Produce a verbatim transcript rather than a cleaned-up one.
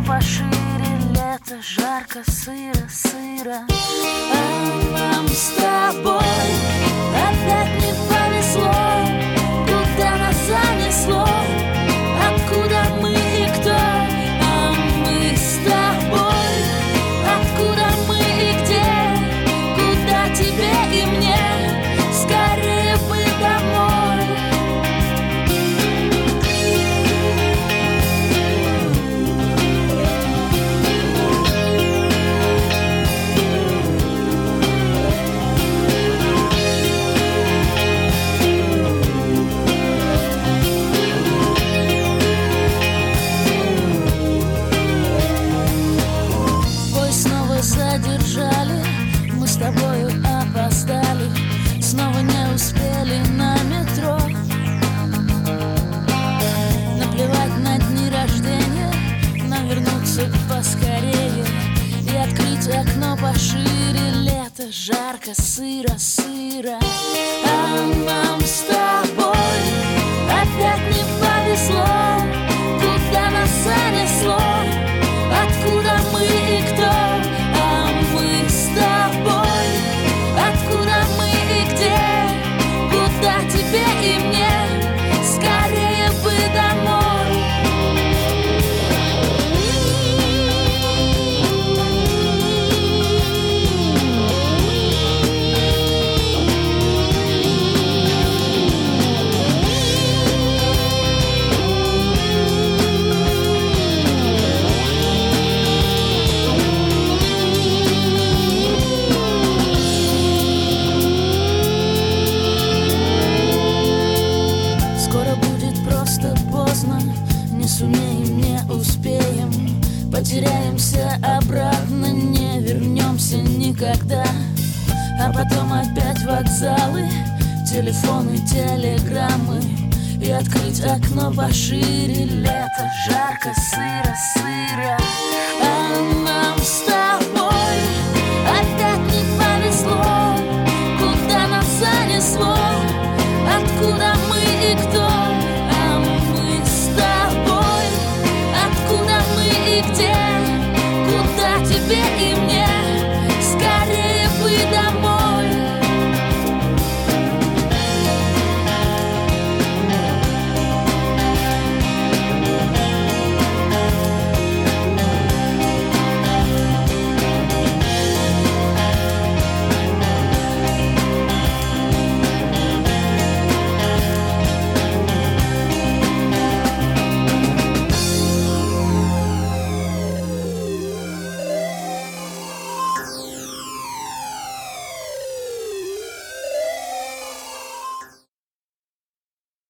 пошире, лето, жарко, сыро, сыро. А нам с тобой опять не повезло. Куда нас занесло? Откуда мы и кто? А мы с тобой. Откуда мы и где? Куда тебе и мне? Скорее бы домой. Задержали, мы с тобою опоздали, снова не успели на метро. Наплевать на дни рождения, нам вернуться поскорее и открыть окно пошире. Лето, жарко, сыро, сыро. А нам с тобой опять не повезло. Куда нас занесло? Откуда мы и кто? Мы с тобой, откуда мы и где? Куда тебе и мне? Скорее бы домой. Не сумеем, не успеем, потеряемся обратно, не вернемся никогда. А потом опять вокзалы, телефоны, телеграммы и открыть окно пошире. Лето, жарко, сыро, сыро.